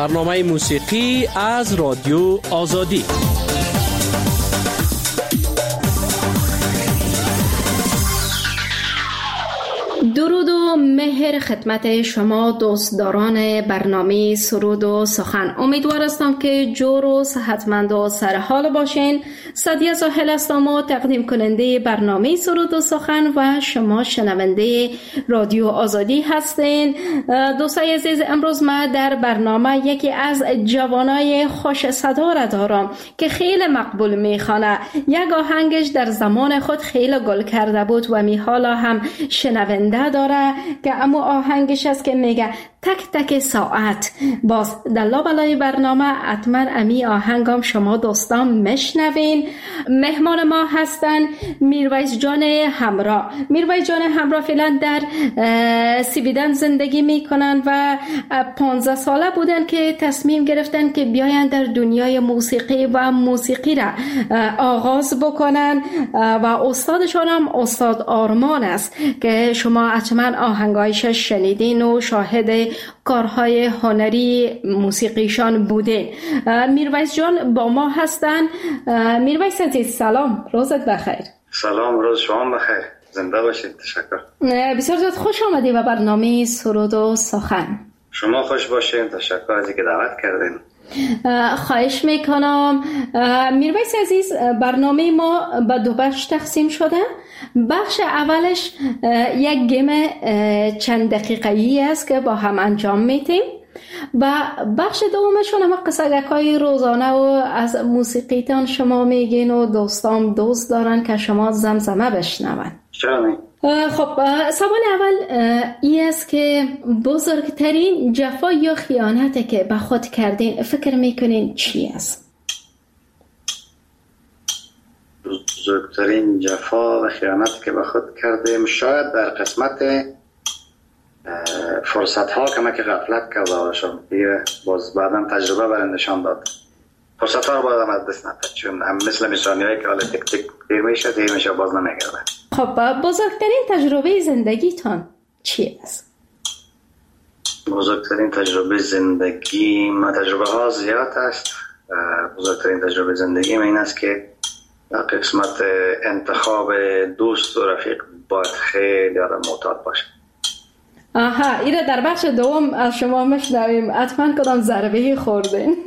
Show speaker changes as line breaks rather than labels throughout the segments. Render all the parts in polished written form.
برنامه موسیقی از رادیو آزادی.
درود و مهر خدمت شما دوستداران برنامه سرود و سخن. امیدوار هستم که جور و صحتمند و سرحال باشین. سعدیه ساحل هستم و تقدیم کننده برنامه سرود و سخن و شما شنونده رادیو آزادی هستین. دوستای عزیز، امروز ما در برنامه یکی از جوانای خوش صدا را دارم که خیلی مقبول میخوانه. یک آهنگش در زمان خود خیلی گل کرده بود و حالا هم شنونده داره که امو آهنگش است که میگه تک تک ساعت. باز در لابلای برنامه حتما امی آهنگم شما دوستان مشنوین. مهمان ما هستن میرویس جان همراه. میرویس جان همراه فعلا در سویدن زندگی میکنن و 15 ساله بودن که تصمیم گرفتن که بیاین در دنیای موسیقی و موسیقی را آغاز بکنن و استادشان هم استاد آرمان است که شما حتما آهنگایش شنیدین و شاهد کارهای هنری موسیقیشان بودین. میرویس جان با ما هستن. میرویس عزیز سلام، روزت بخیر.
سلام، روز شما بخیر، زنده باشید. تشکر.
بسیار زیاد خوش آمدی به برنامه سرود و سخن.
شما خوش باشین، تشکر از اینکه دعوت کردین.
خواهش میکنم. میرویس عزیز، برنامه ما به دو بخش تقسیم شده. بخش اولش یک گیم چند دقیقه‌ای است که با هم انجام میدیم و بخش دومشون هم قصه‌های روزانه و از موسیقیتان شما میگین و دوستان دوست دارن که شما زمزمه بشنون.
چرا؟
خب سوال اول این است که بزرگترین جفا یا خیانتی که به خود کردین فکر میکنین چی است؟
بزرگترین جفا و خیانتی که به خود کردیم شاید در قسمت فرصت ها که غفلت کرده باشم. باز بعدم تجربه برندشان داد. فرصت ها رو باید از دست نداد، چون هم مثل میشانی هایی که حالا تک تک دیر میشه باز نمیگرده.
خب بزرگترین تجربه زندگیتان چی است؟
بزرگترین تجربه زندگی ما تجربه ها زیاد است. بزرگترین تجربه زندگی من این است که در قسمت انتخاب دوست و رفیق باید خیلی آدم معتاد باشه.
آها، ایره در بخش دوم از شما مشنویم. حتما کدام ضربه خوردین؟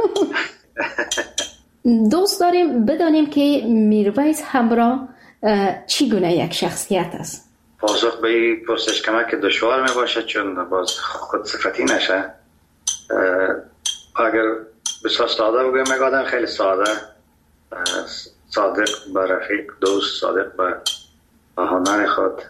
دوست داریم بدانیم که میرویس همراه چی گونه یک شخصیت است؟
پاسخ به این پرسش کمک دشوار می باشه، چون باز خود صفتی نشه. اگر بسیار ساده بگویم، یک آدم خیلی ساده، صادق به رفیق، دوست، صادق به هنر خود،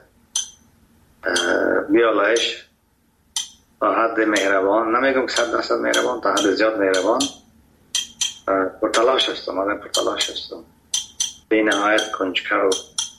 بیالایش، تا حد مهربان، نمیگم که 100% مهربان، تا حد زیاد مهربان، پرتلاش هستم، آدم پرتلاش هستم، بی نهایت کنجکاو.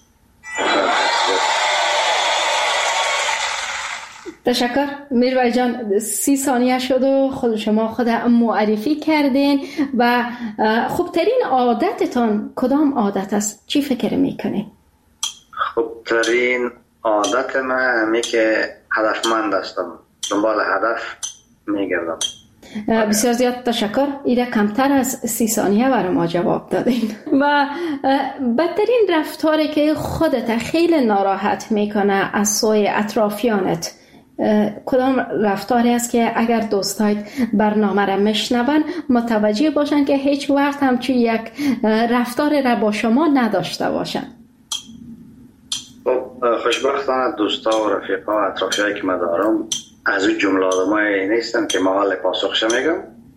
تشکر میرویس جان. 30 ثانیه شد و خود شما خود معرفی کردین و خوبترین عادتتان کدام عادت است؟ چی فکر میکنین؟
خوبترین عادت من همی که هدفمند هستم، دنبال هدف میگردم.
بسیار زیاد تشکر. ایره کمتر از 30 ثانیه برای ما جواب دادین. و بدترین رفتاری که خودت خیلی ناراحت میکنه از سوی اطرافیانت کدام رفتاری است که اگر دوستایت برنامه را میشنون متوجه باشن که هیچ وقت همچون یک رفتار را با شما نداشته باشن؟
خوشبختانه دوستا و رفیقا و اطرافیایی که من دارم از اون جمله آدمایی نیستن که محل پاسخش میگم،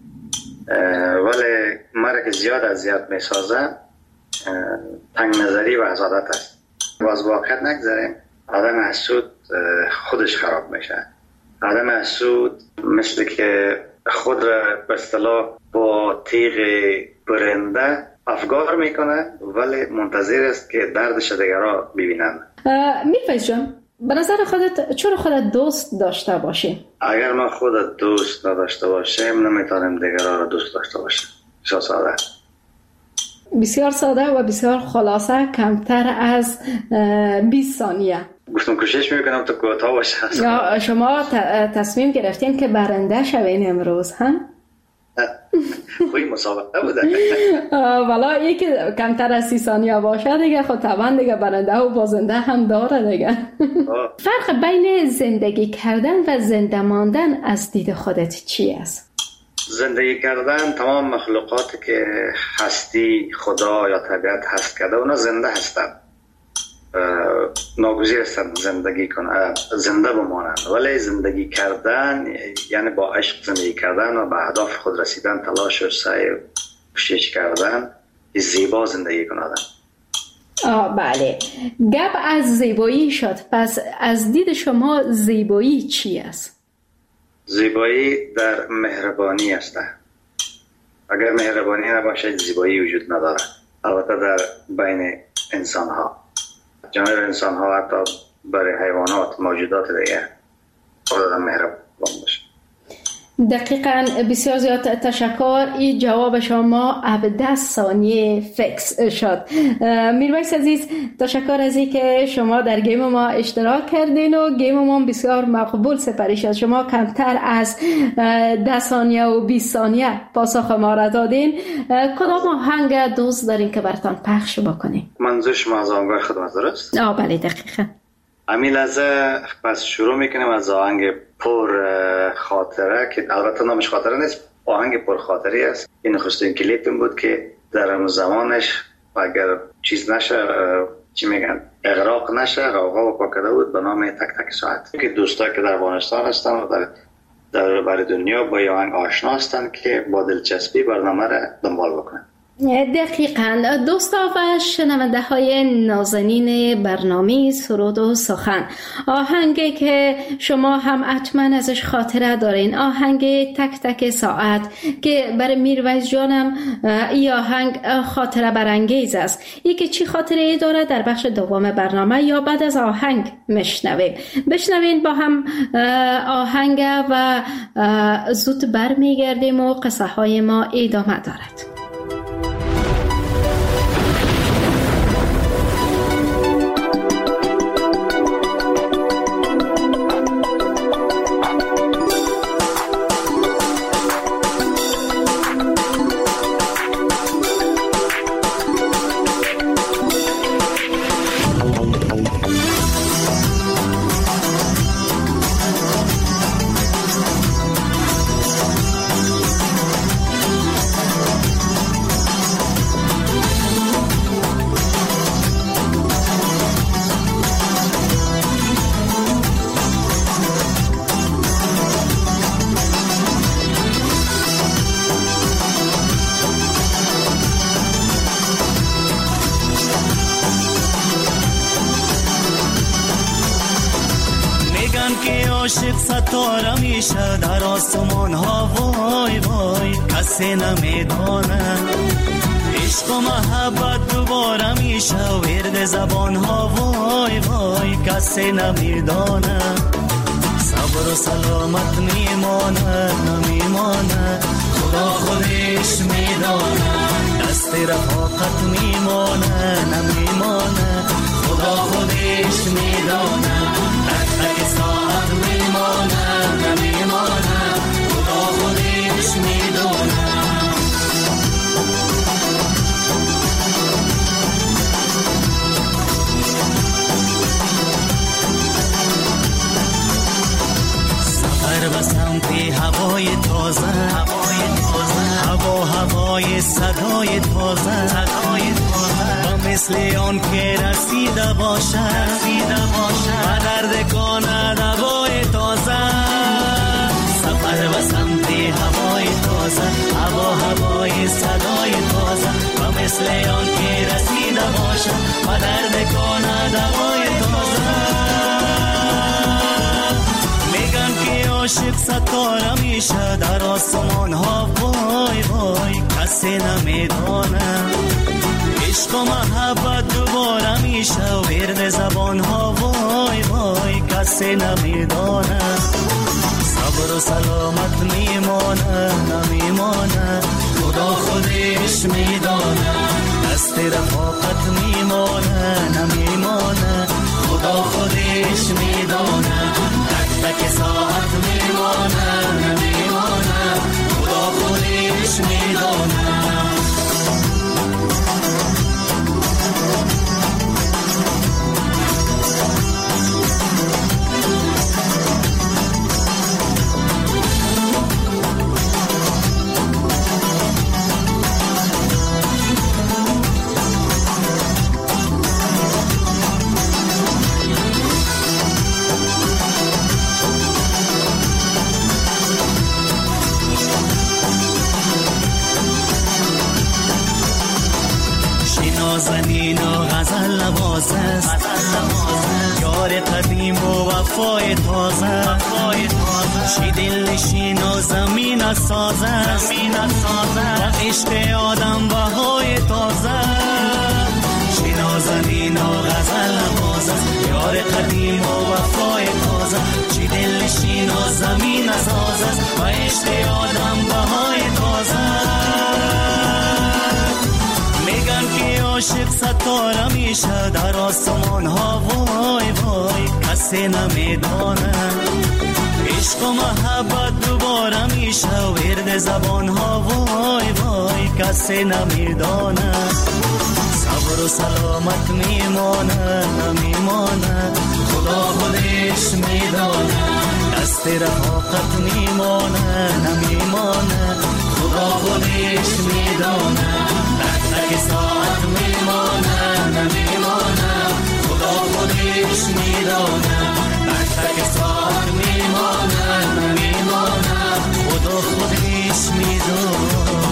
ولی مرا که زیاد اذیت میسازه تنگ نظری و حسادت است. و از واقعیت نگذاریم، آدم حسود خودش خراب میشه. آدم حسود مثل که خود را به اصطلاح با تیغ برنده افگار میکنه، ولی منتظر است که دردش دیگرها ببینن.
میرویس جان، به نظر خودت چرا خودت دوست داشته باشی؟
اگر ما خودت دوست نداشته باشیم نمیتونیم دیگرها را دوست داشته باشیم. بسیار ساده.
بسیار ساده و بسیار خلاصه، کمتر از 20 ثانیه.
گفتم کوشش میکنم تا کوتاه باشه.
شما تصمیم گرفتین که برنده شوین امروز هم؟
خوی مسابقه بوده.
والا یک کمتر از 30 ثانیه باشه دیگه خب طبعا دیگه برنده و بازنده هم داره دیگه. فرق بین زندگی کردن و زنده ماندن از دید خودت چی است؟
زندگی کردن تمام مخلوقاتی که هستی خدا یا طبیعت هست کرده اونا زنده هستند، ناگزیر هستند زندگی کنند، زنده بمانند. ولی زندگی کردن یعنی با عشق زندگی کردن و به اهداف خود رسیدن، تلاش و سعی و کوشش کردن، زیبا زندگی کنند.
بله، گپ از زیبایی شد. پس از دید شما زیبایی چی است؟
زیبایی در مهربانی است. اگر مهربانی نباشه زیبایی وجود نداره. البته در بین انسان ها، جانب انسان ها، حتی برای حیوانات، موجودات دیگه خدا مهربان باشه.
دقیقاً. بسیار زیاد تشکر. این جواب شما 17 ثانیه فکس شد. میرویس عزیز، تشکر از این که شما در گیم ما اشتراک کردین و گیم ما بسیار مقبول سپری شد. شما کمتر از 10 ثانیه و 20 ثانیه پاسخ ما را دادین. کدام آهنگ دوست دارین که براتون پخش بکنیم؟
منظور شما از آهنگ خدمت درست؟
بله دقیقاً.
همین لحظه پس شروع میکنیم از آهنگ پر خاطره که البته نامش خاطره نیست، آهنگ پر خاطری است. این نخستین کلیپم بود که در زمانش اگر چیز نشه، چی میگن، اغراق نشه، غوغا و پاکده بود به نام تک تک ساعت که دوستایی که در افغانستان هستن و در بر دنیا با آهنگ آشنا هستن که با دلچسبی برنامه را دنبال بکنن.
دقیقاً. دوستا و شنونده های نازنین برنامه سرود و سخن، آهنگی که شما هم حتما ازش خاطره دارین، آهنگ تک تک ساعت که برای میرویس جانم این آهنگ خاطره برانگیز است. این که چی خاطره داره در بخش دوم برنامه یا بعد از آهنگ بشنوین با هم آهنگ و زود برمیگردیم و قصه های ما ادامه دارد.
عاشق ستاره میشه در آسمان ها، وای وای کسی نمیدانه. عشق و محبت دوباره میشه ورد زبان ها، وای وای کسی نمیدانه. صبر و سلامت میمانه نمیمانه، خدا خودش میدانه. دست رفاقت میمانه نمیمانه، خدا خودش میدانه. تک تک ساعت میمانه نمیمانه، خدا خودش میدانه. سفر به سمت هوای تازه، هوای صدای تازه، و مثل آن که رسیده باشه و درد کند هوای تازه. سفر به سمت هوای تازه، هوای صدای تازه، و مثل آن که رسیده باشه و درد کند هوای تازه. میگن که عاشق ستاره میشه در آسمان ها، وای وای کسی نمیدانه. عشق و محبت دوباره میشه ورد زبان ها، وای وای کسی نمیدانه. صبر و سلامت میمانه نمیمانه، خدا خودش میدانه. دست رفاقت میمانه نمیمانه، خدا خودش میدانه. تک تک ساعت میمانه نمیمانه، خدا خودش نازنین و غزل نواز است، یار قدیم و وفای تازه، چی دل نشین و زمین ساز است، و عشق آدم بهای تازه، چی نازنین و غزل نواز است، یار قدیم و وفای تازه، چی دل نشین و زمین ساز است، و عشق آدم بهای تازه. میگن که عاشق ستاره میشه در آسمان ها، وای وای کسی نمیدانه، عشق و محبت دوباره میشه ورد زبان ها، وای وای کسی نمیدانه، صبر و سلامت میمانه نمیمانه، خدا خودش میدانه، دست رفاقت میمانه نمیمانه، خدا خودش میدانه، تک ساعت میمانه نمیمانه، خدا خودش میدانه، تک ساعت میمانه نمیمانه، خدا خودش میدانه.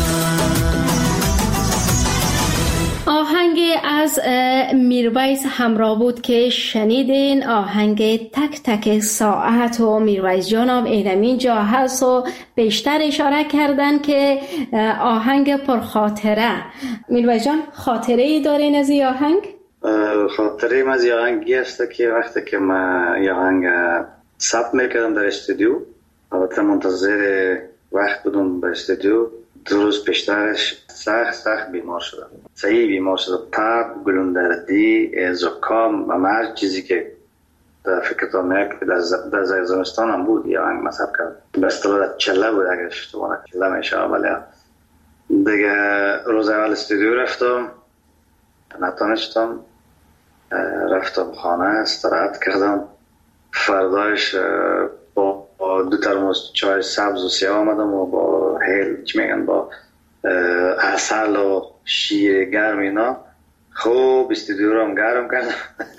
آهنگ از میرویس همراه بود که شنیدین، آهنگ تک تک ساعت. و میرویس جانم اینمین جا هست و بیشتر اشاره کردن که آهنگ پرخاطره. میرویس جان خاطره ای دارین از این آهنگ؟
خاطره ای از این آهنگی است که وقتی که من این آهنگ ثبت میکردم در استودیو، البته منتظر وقت بودم در استودیو، 2 روز پیشترش سخت بیمار شدم، صحیح بیمار شدم، تب، گلوندردی، زکام و هر چیزی که در فکرتان میاد که در زمستان هم بود یا آهنگ مصرف کرد، به اصطلاح چله بود اگر اشتباه چله میشه. ولی دیگه روز اول استودیو رفتم، نتونستم، رفتم خانه استراحت کردم، فردایش با 2 ترموز چای سبز و سیاه آمدم و با چی میگن با عسل و شیر گرم اینا خوب استودیو رو هم گرم کردم.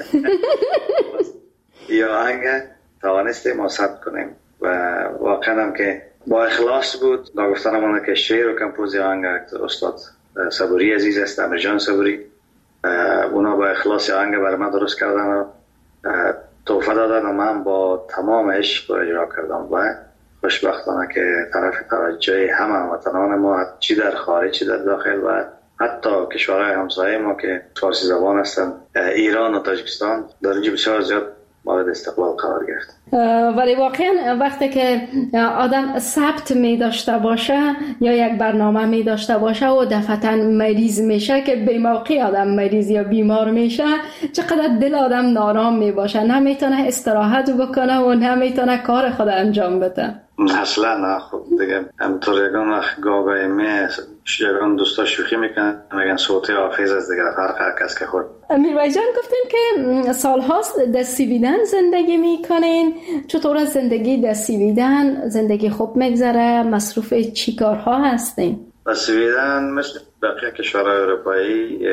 یا آهنگ توانستیم ما ثبت کنیم و واقعا هم که با اخلاص بود. دا گفتن همونه که شعر و کمپوزی آهنگ استاد صبوری عزیز است، امرجان صبوری، اونا با اخلاص آهنگ برای من درست کردن و توفه دادن و من با تمام عشق رو اجرا کردم و خوشبختانه که طرف توجه همه هموطنان ما، چی در خارج چی در داخل و حتی کشورهای همسایه ما که فارسی زبان هستن، ایران و تاجیکستان، در اینجا بسیار زیاد مورد استقبال قرار گرفت.
ولی واقعا وقتی که آدم ثبت می داشته باشه یا یک برنامه می داشته باشه و دفعتا مریض میشه که به موقع آدم مریض یا بیمار میشه، چقدر دل آدم نارام می باشه، نمیتونه استراحت بکنه و نمیتونه کار خود انجام بده.
اصلا نه. خب دیگه همطور یکان گاگای یکان دوستا شوخی میکنن، میگن صوتی حافظ از دیگه هر کس که خود.
میرویس جان گفتین که سالهاست در سویدن زندگی میکنین، چطور از زندگی در سویدن زندگی خوب میگذره؟ مصروف چی کارها هستین؟
در سویدن مثل بقیه کشورهای اروپایی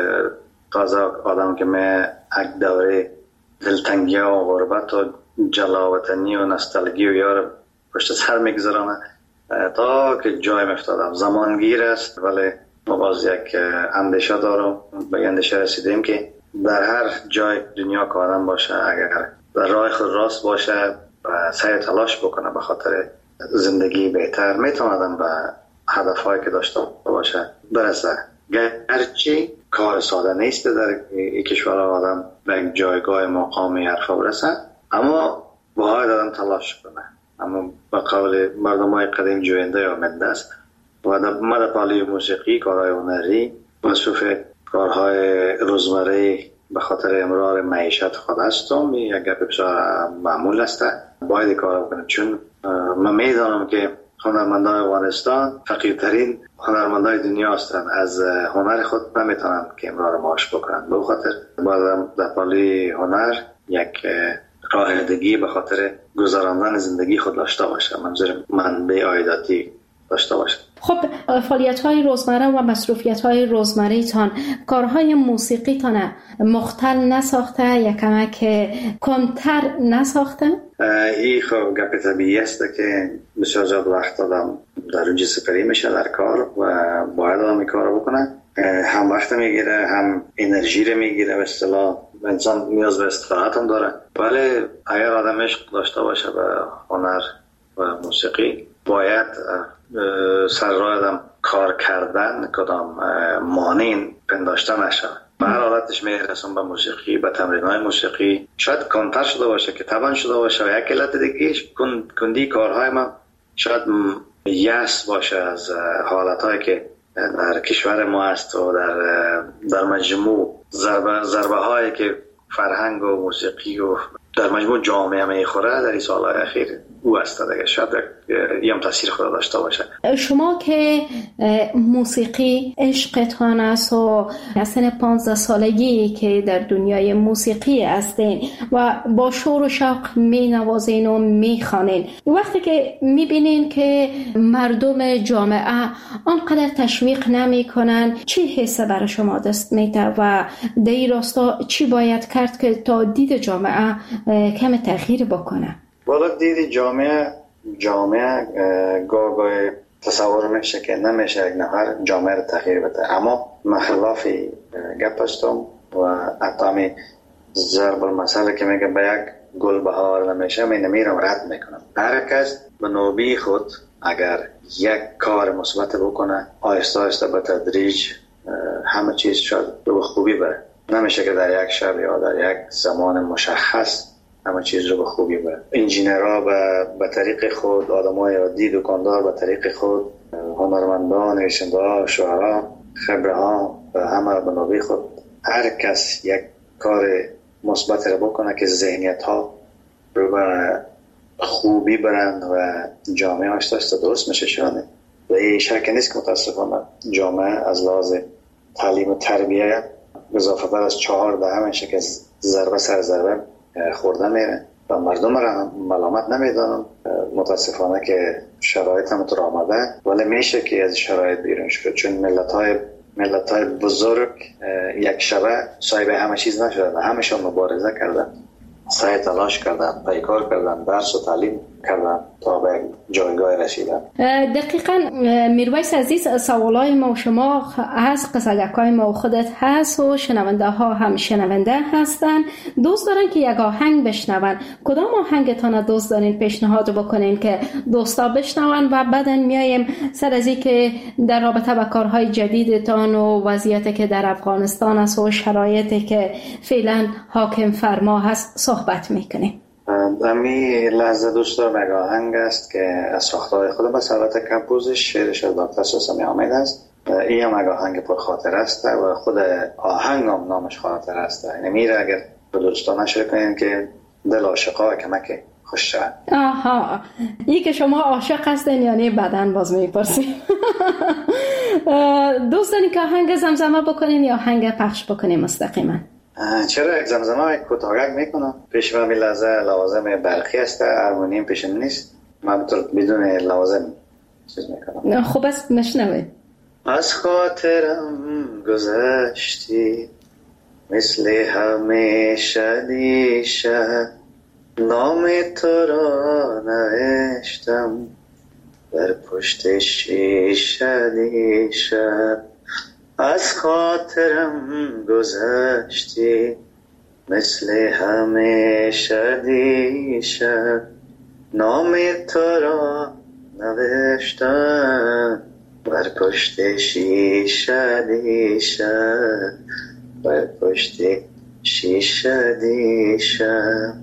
تازه آدم که یک دوره دلتنگی و غربت و جلاوطنی و نستالژی و یار پشت سر میگذرانه تا که جای مفتادم. زمانگیر است ولی ما باز یک اندیشه دارم، به اندیشه رسیدیم که در هر جای دنیا که آدم باشه اگر در راه خود راست باشه و سعی تلاش بکنه به خاطر زندگی بهتر، میتونه آدم به هدفهایی که داشته باشه برسه. گرچه کار ساده نیست در این کشور آدم به یک جایگاه مقامی حرفا برسه، اما باید آدم تلاش کنه. اما به قول مردمای قدیم جوینده یا منده است و ما در پالی موسیقی، کارهای هنری، مصروف کارهای روزمره به خاطر امرار معیشت خود هستم. یک گپ بسیار معمول است، باید کار بکنم، چون من میدانم که هنرمندان افغانستان فقیرترین هنرمندان دنیا هستند، از هنر خود نمیتونن که امرار معاش بکنن. به خاطر باید در پالی هنر یک راهدگی به خاطر گذراندن زندگی خود داشته باشه، منظور منبع عایداتی داشته باشه.
خب فعالیت‌های روزمره و مصروفیت‌های روزمره‌تان، کارهای موسیقی‌تان مختل نساخته یا کمک کنتر نساخته؟
این خب گپ طبیعی است که بسیار زیاد وقت آدم در اونجا سپری میشه در کار و باید آدم این کار بکنه. هم وقت میگیره، هم انرژی رو میگیره. به اصطلاح انسان نیاز به استراحت هم داره. ولی اگر آدم عشق داشته باشه به هنر و موسیقی، باید سر راه آدم کار کردن کدام مانع پنداشته نشه. به هر حالتش میرسون به موسیقی، به تمرین‌های موسیقی. شاید کنتر شده باشه که تبان شده باشه و یک علت دیگه کندی کارهای ما شاید یأس باشه از حالتهایی که در کشور ما است و در مجموع ضربه هایی که فرهنگ و موسیقی و در مجموع جامعه میخوره در این سالهای اخیر او است دیگه. شاید یه تاثیر خود داشته باشه.
شما که موسیقی عشقتان است و سن 15 سالگی که در دنیای موسیقی هستین و با شور و شوق می نوازین و می خوانین، وقتی که می بینین که مردم جامعه آنقدر تشویق نمی کنن، چی حسه برای شما دست میده و در این راستا چی باید کرد که تا دید جامعه کم تغییر بکنه؟
والا دید جامعه گاهی تصور میشه که نمیشه یک نفر جامعه رو تغییر بده. اما من خلاف گپ هستم و حتی ضرب المثل که میگه به یک گل بهار نمیشه، من نمیرم رد میکنم. هر کس به نوبه خود اگر یک کار مثبت بکنه، آهسته آهسته به تدریج همه چیز شاید به خوبی بره. نمیشه که در یک شب یا در یک زمان مشخص همه چیز رو به خوبی بره. انجینرها به طریق خود، آدمای عادی دکاندار به طریق خود، هنرمندان، نویسنده‌ها، شاعرها، خبره‌ها و همه به نوبه خود هر کس یک کار مثبت رو بکنه که ذهنیت‌ها رو به خوبی برند و جامعه آشتاست درست میشه شانه. و این شک نیست که متاسفانه جامعه از لحاظ تعلیم و تربیه اضافه بر از 14 میشه که ضربه سر ضربه خورده میره و مردم را ملامت نمیدانم. متاسفانه که شرایط هم تو آمده، ولی میشه که از شرایط بیرون شد، چون ملت های بزرگ یک شبه صاحب همه چیز نشدن. همشون مبارزه کردن، سعی تلاش کردن، پیکار کردن، درس و تعلیم کردن تا به جایگاه رسیدن.
دقیقاً میرویس عزیز، سوالای ما و شما هست، قصدکای ما و خودت هست و شنونده ها هم شنونده هستن، دوست دارن که یک آهنگ بشنون. کدام آهنگتان دوست دارین پیشنهاد بکنین که دوستا بشنون و بعدن میایم سر از این که در رابطه با کارهای جدیدتان و وضعیتی که در افغانستان است و شرایطی که فعلا حاکم فرما هست صحبت میکنیم.
امی لحظه دوست دارم یک آهنگ است که از ساخته‌های خودم بس البته کمپوزش شعرش از دکتر ساسمی حامد است. این هم یک آهنگ پر خاطر است و خود آهنگ هم نامش خاطر است. یعنی میره اگر به دوستان نشر کنین که دل عاشقا کمک خوش شد.
آها، این که شما عاشق هستین یعنی بعداً باز میپرسیم. دوست دارین که آهنگ زمزمه بکنین یا آهنگ پخش بکنین مستقیما؟
چرا یک زمزمه کوتاهک میکنم. پیش من لوازم برقی است، هارمونیم پیشم نیست، من بدون لوازم چیز میکنم.
خب بس مشنوه.
از خاطرم گذشتی مثل همیشه دیشب، نام تو را نوشتم بر پشت شیشه دیشب. از خاطرم گذشتی مثل همیشه دیشب، نام تو را نوشتم بر پشت شیشه دیشب، بر پشت شیشه دیشب.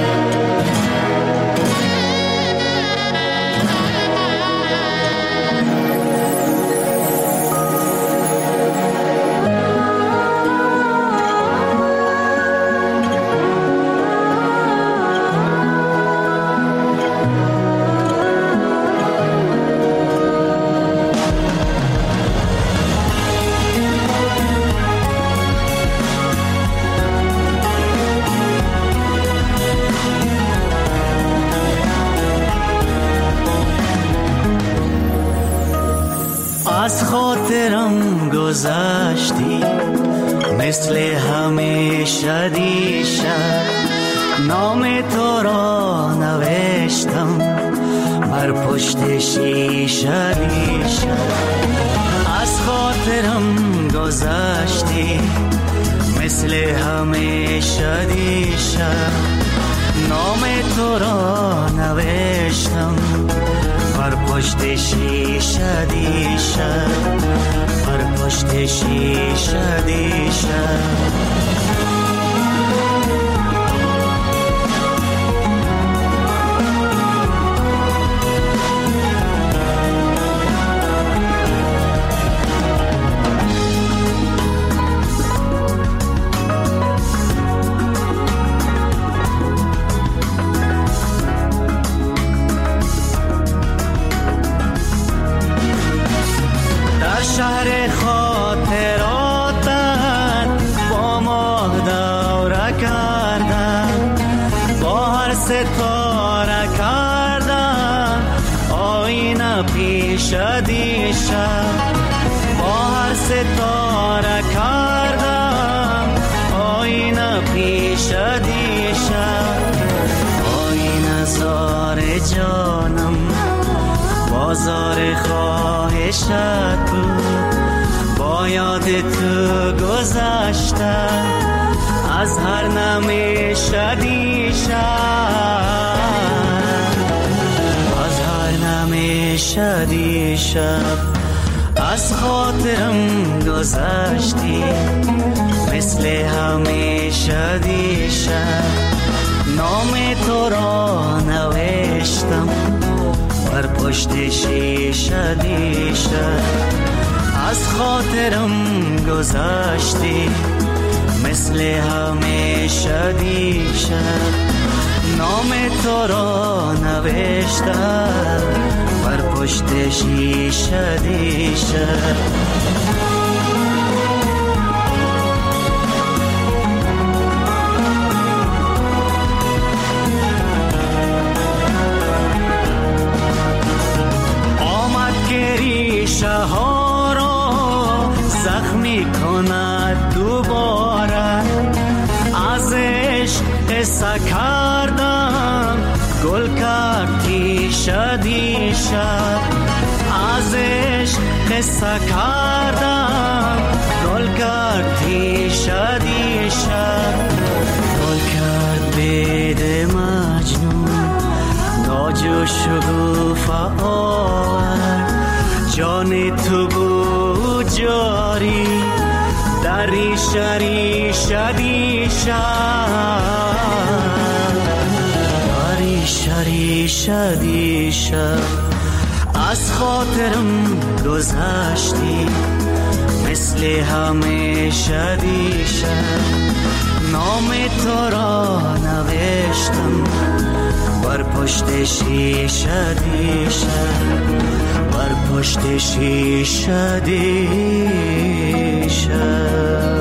از خاطرم گذشتی مثل همیشه دیشب، نام تو را نوشتم بر پشت شیشه دیشه از خاطرم گذشتی مثل همیشه دیشه نام تو را نوشتم بر پشت شیشه دیشه بر پشت شیشه دیشه شهر خاطراتت با ما دوره کردم با هر ستاره کردم آینه پیش دیشه با هر ستاره کردم آینه پیش دیشه آینه زار جانم بازار خواهشت بود با یاد تو گذشته از هر نمیشه دیشه از هر نمیشه دیشه از خاطرم گذشتی مثل همیشه دیشه نام تو را نوشتم بر پشت شیشه دیشه از خاطرم گذشتی مثل همیشه دیشه نام تو را نوشتم بر پشت شیشه دیشه ها را زخمی کند دوباره از عشق قصه کردم گل کرد تیشه دیشه از عشق قصه کردم گل کرد تیشه دیشه گل کرد بید مجنون ناجو شگوفه آورد جان تو بود جاری در ریشه ریشه دیشه ریشه ریشه دیشه از خاطرم گذشتی مثل همیشه دیشه نام تو را نوشتم بر پشت شیشه دیشه بر پشت شیشه دیشه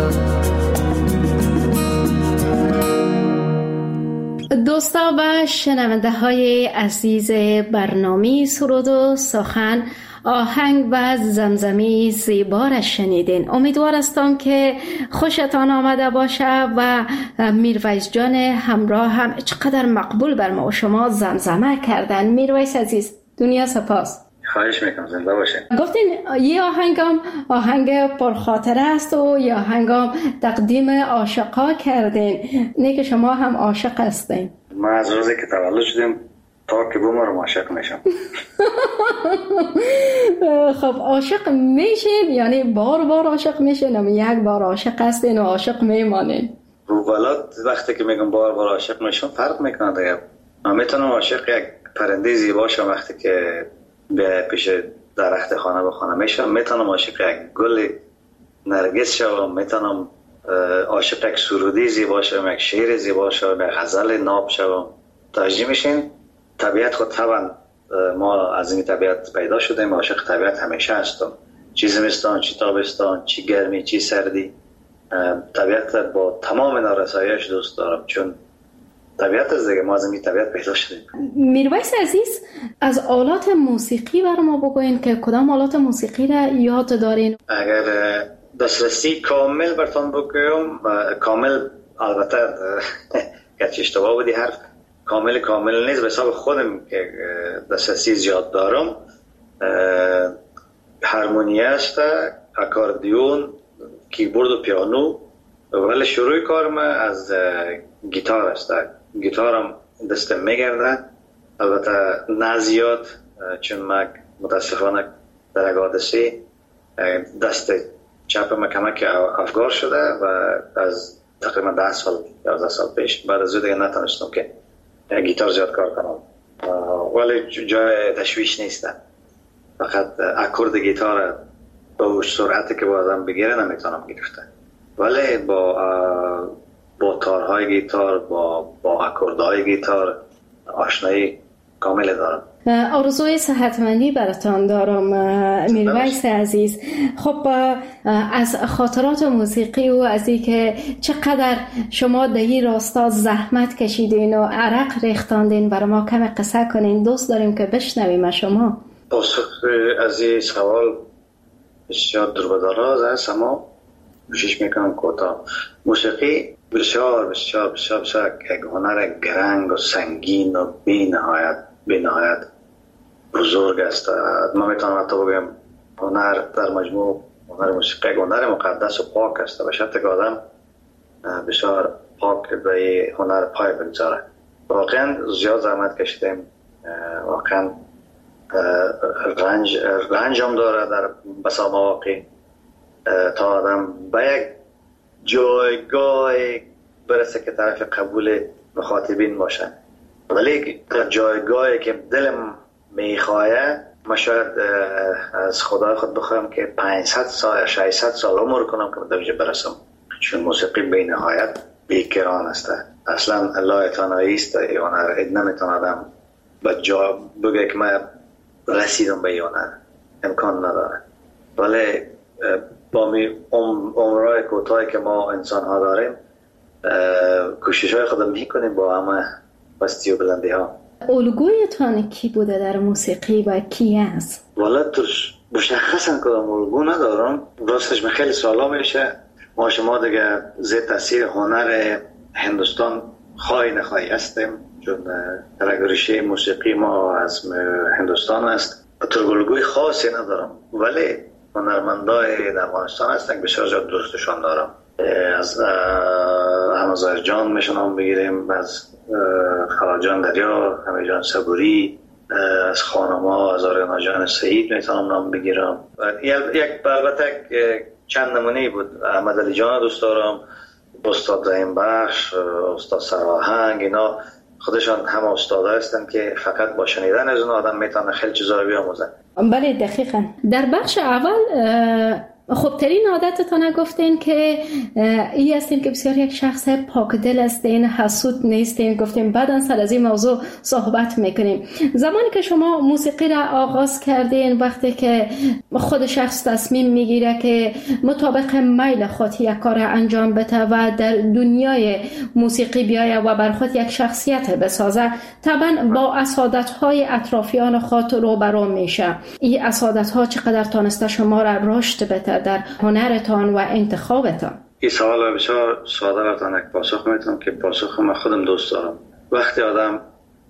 دوستا و شنونده های عزیز برنامه سرود و سخن آهنگ و زمزمه زیبا را شنیدین. امیدوار هستم که خوشتان آمده باشه و میرویس جان همراه هم چقدر مقبول بر ما و شما زمزمه کردن. میرویس عزیز دنیا سپاس.
خواهش میکنم، زنده باشه.
گفتین یه آهنگم آهنگ پرخاطره است و یه آهنگم تقدیم عاشقا کردین. نه که شما هم عاشق هستین؟
ما از روزی که تولد شدیم تا که بمرم عاشق میشم.
خب عاشق میشین یعنی بار بار عاشق میشین یا یک بار عاشق هستین و عاشق میمانین؟
ولات وقتی که میگم بار بار عاشق میشم فرق میکنه دیگه. من میتونم عاشق یک پرنده زیبا شم وقتی که به پیش درخت خانه به خانه میشم، میتونم عاشق یک گل نرگس شوم، میتونم عاشق یک سرودی زیبا شوم، یک شعر زیبا شوم، یک غزل ناب شوم. ترجیح میشین طبیعت خود طبعا ما از این طبیعت پیدا شدیم، عاشق طبیعت همیشه هستم، چی زمستان چی تابستان چی گرمی چی سردی طبیعت با تمام نارساییش دوست دارم، چون طبیعت از دیگه ما از این طبیعت پیدا شدیم.
میرویس عزیز از آلات موسیقی برای ما بگوین که کدام آلات موسیقی را یاد دارین؟
اگر دسترسی کامل براتون بگویم، کامل البته گرچه اشتباه بودی حرف، کامل نیست. به حساب خودم که دسترسی زیاد دارم، هارمونی است، اکاردیون، کیبورد و پیانو. ولی شروع کارم از گیتار است. گیتارم دستم میگرده، البته نه زیاد، چون من متاسفانه در حادثه دست چپم کمک افگار شده و از تقریبا 10 سال 11 سال پیش بعد از دیگه نتونستم که گیتار زیاد کار کنم. ولی جای تشویش نیست، فقط اکورد گیتار با سرعتی که بازم بگیره نمیتونم گرفته، ولی با تارهای گیتار با اکوردهای گیتار آشنایی کامل دارم.
آرزوی صحتمندی براتان دارم میرویس عزیز. خب از خاطرات موسیقی و از اینکه چقدر شما در این راستا زحمت کشیدین و عرق ریختاندین برای ما کم قصه کنین، دوست داریم که بشنویم شما.
پاسخ از این سوال بسیار دربدراز است، اما کوشش میکنم کوتاه. موسیقی بسیار بسیار بسیار بسیار یک هنر گرنگ و سنگین و بی نهایت بزرگ است. من میتونم حتی بگم هنر در مجموع، هنر موسیقی هنر مقدس و پاک است. به شرطی که آدم بسیار پاک به هنر پای بگذاره. واقعا زیاد زحمت کشیدیم، واقعا رنج هم داره در بسا مواقع تا آدم به یک جایگاه برسه که طرف قبول مخاطبین باشه. ولی در جایگاهی که دلم میخواه، من شاید از خدای خود بخواهم که 500 سال 600 سال عمر کنم که به درجه برسم، چون موسیقی بی نهایت بیکران است. اصلا لایتانایی است. هنر نمیتونه آدم به جا بگه که من رسیدم به هنر، امکان نداره. ولی با عمرهای کوتاهی که ما انسان ها داریم، کوشش های خودم میکنیم با همه پستی و بلندی ها.
الگویتان کی بوده در موسیقی و کی است؟
والا مشخصا کدام الگو ندارم. راستش من خیلی سالا میشه ما شما دیگه زیر تاثیر هنر هندوستان خواهی نخواهی هستیم، چون ریشه موسیقی ما از هندوستان است. طور الگوی خاصی ندارم، ولی هنرمندای در افغانستان هستن بسیار زیاد دوستشان دارم. از احمد جان میشنم بگیریم، از خلاجان دریا، حمیدجان صبوری، از خانما از آریانا جان سعید میتونم نام بگیرم. یک البته چند نمونه بود. احمد علی جان دوست دارم، استاد زهین بخش، استاد سراهنگ. اینا خودشان هم استادا هستن که فقط با شنیدن از اون آدم میتونه خیلی چیزا رو بیاموزه.
بله دقیقاً. در بخش اول خوبترین عادتتان گفتین که این هستین که بسیار یک شخص پاک دل هستین، حسود نیستین. گفتین بعداً سر از این موضوع صحبت میکنیم. زمانی که شما موسیقی را آغاز کردین، وقتی که خود شخص تصمیم میگیره که مطابق میل خود یک کار انجام بده و در دنیای موسیقی بیایه و بر خود یک شخصیت بسازه، طبعا با اسادت‌های اطرافیان خود روبرو میشه. این اسادت‌ها چقدر تانسته شما را رشد بده در هنرتان و انتخابتان؟
این سوال بسیار ساده براتون پاسخ میتونم که پاسخ من خودم دوست دارم. وقتی آدم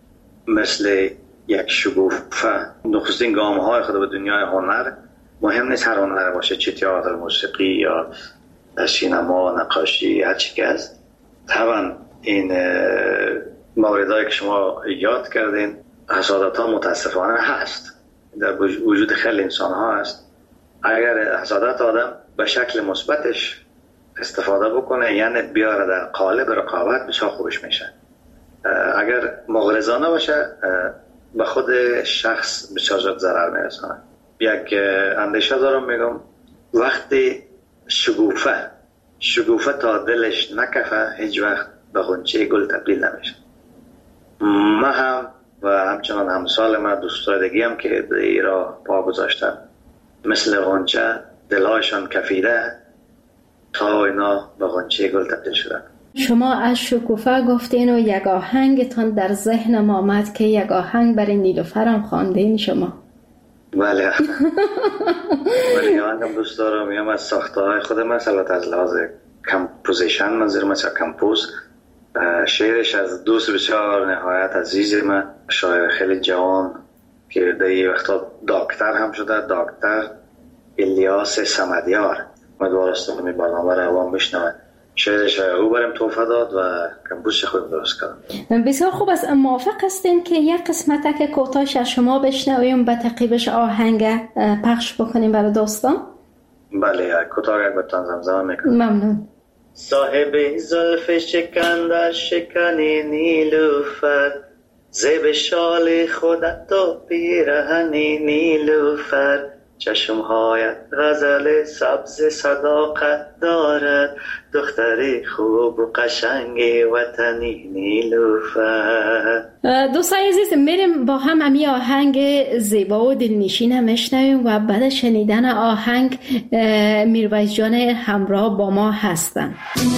مثل یک شگوفه نخستین گام‌های خود به دنیای هنر، مهم نیست هر هنر باشه، چه تئاتر، موسیقی یا سینما، نقاشی، هر چی که هست. طبعا این موردهایی که شما یاد کردین، حسادت‌ها متاسفانه هست، در وجود خیلی انسان‌ها هست. اگر حسادت آدم به شکل مثبتش استفاده بکنه، یعنی بیاره در قالب رقابت، بسیار خوبش میشه. اگر مغرضانه باشه، به خود شخص بسیار زیاد ضرر میرسونه. یک اندیشه دارم میگم، وقتی شگوفه تا دلش نکفه، هیچ وقت به غنچه گل تبدیل نمیشه. من هم و همچنان همسال من دوستای دیگه هم که در راه پا گذاشتن، مثل غنچه دلهایشان کفیده تا اینا به غنچه گل تبدیل شدن.
شما از شکوفه گفتین و یک آهنگتان در ذهنم آمد که یک آهنگ برای نیلوفرم خواندین شما.
بله. ولی آهنگم دوست دارم، میام از ساخته های خودم است، البته از لحاظ کمپوزیشن، منظورم از کمپوز شعرش از دوست بسیار نهایت عزیز من، شاعر خیلی جوان که در این وقتا دکتر هم شده، دکتر الیاس صمدیار. امیدوارم این برنامه را عوام بشنوند. شعرش او برام تحفه داد و کمپوزش خود درست کردم.
بسیار خوب است. موافق هستین که یک قسمت که کوتاهش از شما بشنویم به تعقیبش آهنگ پخش بکنیم برای دوستان؟
بله، کوتاه یک بتان زمزمه میکنم.
ممنون.
صاحب زلف شکن در شکن نیلوفر، زیب شال خودت و پیرهن نیلوفر، چشمهایت غزل سبز صداقت دارد، دختری خوب و قشنگ وطنی نیلوفر.
دوستای عزیز، میریم با هم امی آهنگ زیبا و دلنشین میشنویم و بعد شنیدن آهنگ میرویس جان همراه با ما هستن.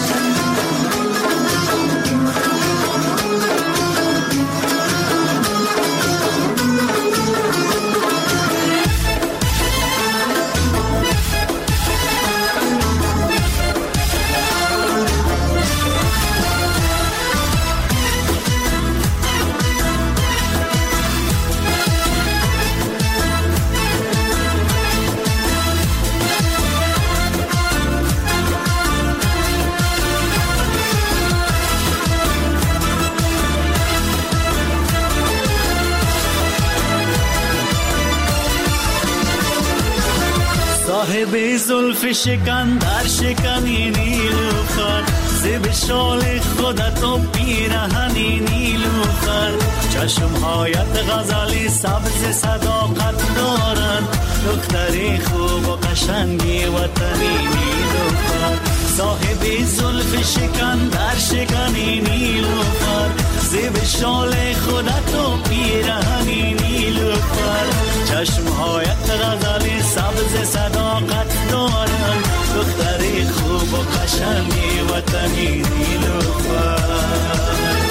صاحب زلف شکن در شکنی نیلوفر، زیب شال خودت و پیرهنی نیلوفر، چشمهایت غزلی سبز صداقت دارند، دختری خوب و قشنگی وطنی نیلوفر. صاحب زلف شکن در شکنی نیلوفر، زیب شال خودت و پیرهنی نیلوفر، چشمهایت غزلی سبز صداقت دارند، دختری خوب و قشنگی وطنی نیلوفر.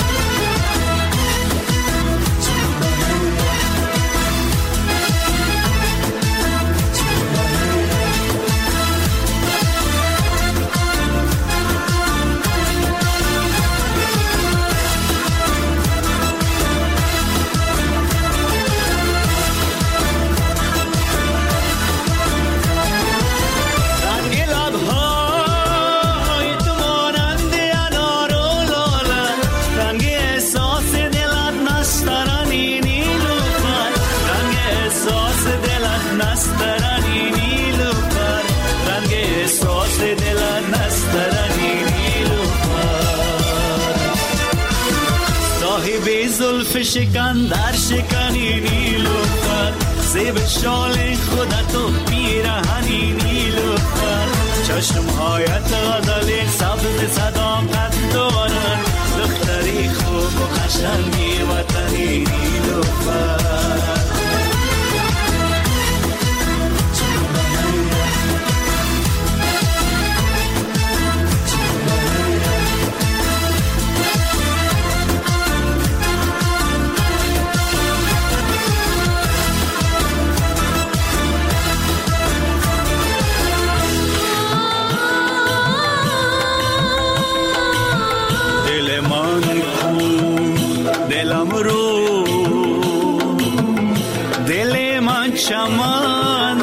زلف شکن در شکنی نیلوفر، زیب شال خودت و پیرهنی نیلوفر، چشمهایت غزلی سبز صداقت دارند، دختری خوب و قشنگی وطنی نیلوفر. چمان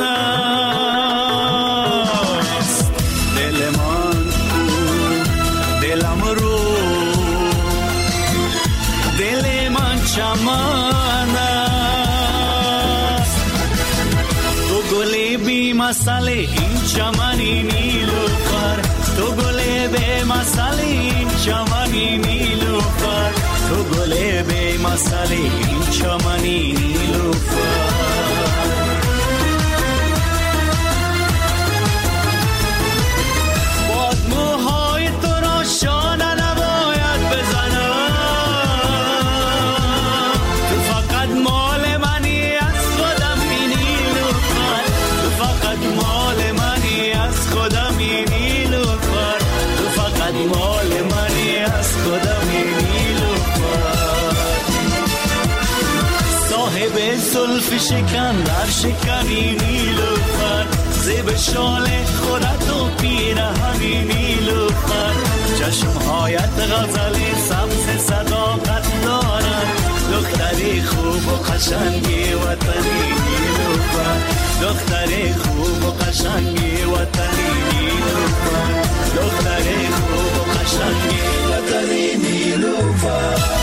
است دل من، دلم رو دل من چمان است، تو گلی بی مسئله این چمنی نیلوفر، تو گلی بی مسئله این چمنی نیلوفر، تو گلی بی مسئله این چمنی نیلوفر. زلف شکن در شکنی نیلوفر، زیب شال خودت و پیرهنی نیلوفر، چشمهایت غزلی خوب و قشنگی وطنی نیلوفر، دختر خوب و قشنگی وطنی نیلوفر، دختر خوب و قشنگی وطنی نیلوفر.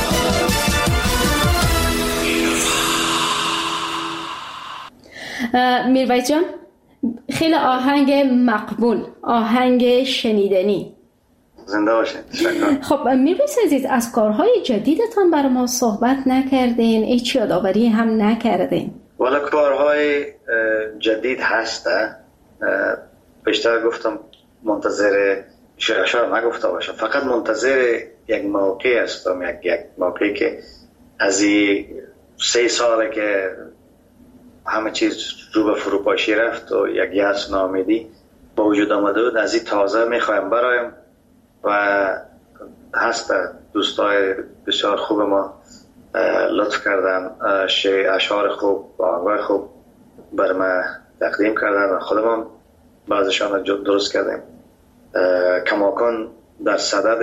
میرویس جان، خیلی آهنگ مقبول، آهنگ شنیدنی.
زنده باشین.
خب میرویس عزیز، از کارهای جدیدتان برای ما صحبت نکردین، هیچ یادآوری هم نکردین.
والا کارهای جدید هسته، بیشتر گفتم منتظر شاید نگفته باشم، فقط منتظر یک موقع هستم، یک موقعی که از 3 ساله که همه چیز رو به فروپاشی رفت و یک یأس ناامیدی با وجود آمده بود، از این تازه میخوایم برایم و هست دوستای بسیار خوب ما لطف کردن، اشعار خوب، آهنگای خوب بر ما تقدیم کردن و خودمان بعضشان درست کردیم. کماکان در صدد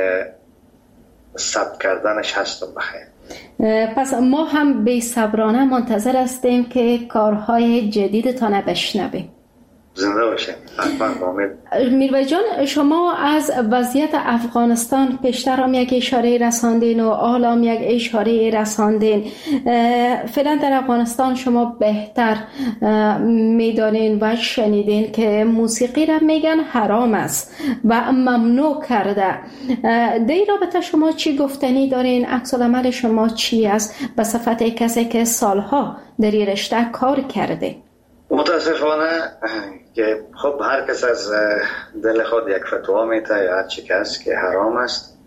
ثبت کردنش هستم. بخیر.
پس ما هم بی صبرانه منتظر هستیم که کارهای جدیدتان بشنویم.
زنده باشه.
میرویس جان، شما از وضعیت افغانستان پیشتر هم یک اشاره رساندین و حالا هم یک اشاره رساندین. فعلا در افغانستان شما بهتر میدانین و شنیدین که موسیقی را میگن حرام است و ممنوع کرده. در رابطه شما چی گفتنی دارین؟ عکس العمل شما چی است به صفت کسی که سالها در این رشته کار کرده؟
متاسفانه که خب هر کس از دل خود یک فتوا میته یا هر چی کس که حرام است.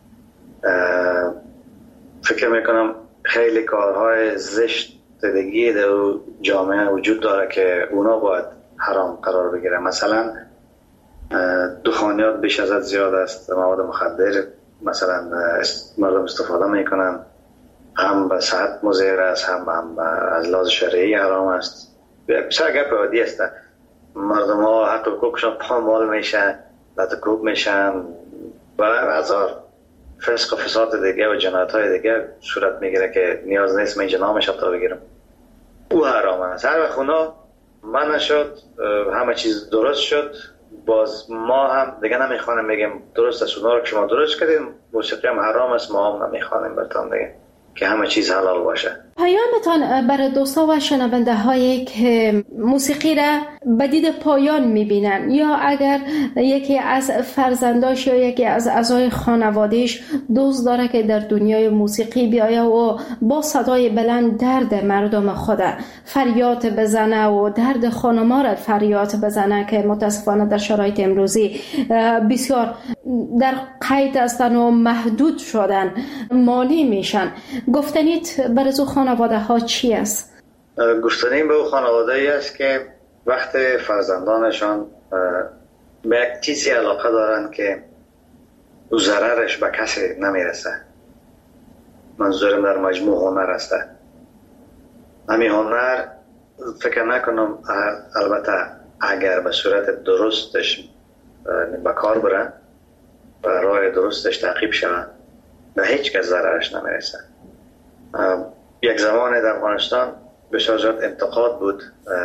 فکر میکنم خیلی کارهای زشت دیگه در جامعه وجود داره که اونا باید حرام قرار بگیره. مثلا دخانیات بیش از حد زیاد است، مواد مخدر مثلا مردم استفاده میکنن، هم به صحت مضر است، هم از لحاظ شرعی حرام است. بسیار گپ عادی است. مردم ها حق حقوقشان پامال میشن، لطکوب میشن و هزار فسق و فساد دیگه و جنایت های دیگه صورت میگیره که نیاز نیست من جنامش تا بگیرم. او حرام است. هر وقت اونا منع شد، همه چیز درست شد، باز ما هم دیگه نمیخوانیم بگیم درست است. اونا رو که شما درست کردیم، موسیقی هم حرام است، ما هم نمیخوانیم برتان دیگه که همه چیز حلال باشه.
پیامتان برای دوستا و شنونده هایی که موسیقی را به دید پایان میبینن یا اگر یکی از فرزنداش یا یکی از اعضای خانوادهش دوست داره که در دنیای موسیقی بیایه و با صدای بلند درد مردم خود فریاد بزنه و درد خانما را فریاد بزنه که متاسفانه در شرایط امروزی بسیار در قید هستن و محدود شدن، مانی میشن، گفتنیت برای خانواده ها چی است؟
گفتنیم به خانواده ای است که وقت فرزندانشان به یک چیزی علاقه دارن که ضررش به کسی نمیرسه. منظورم در مجموع هنر است. همین هنر فکر نکنم، البته اگر به صورت درستش به کار برن و راه درستش تعقیب شون به هیچ کس ضررش نمیرسه. یک زمان در افغانستان بسیار زیاد انتقاد بود،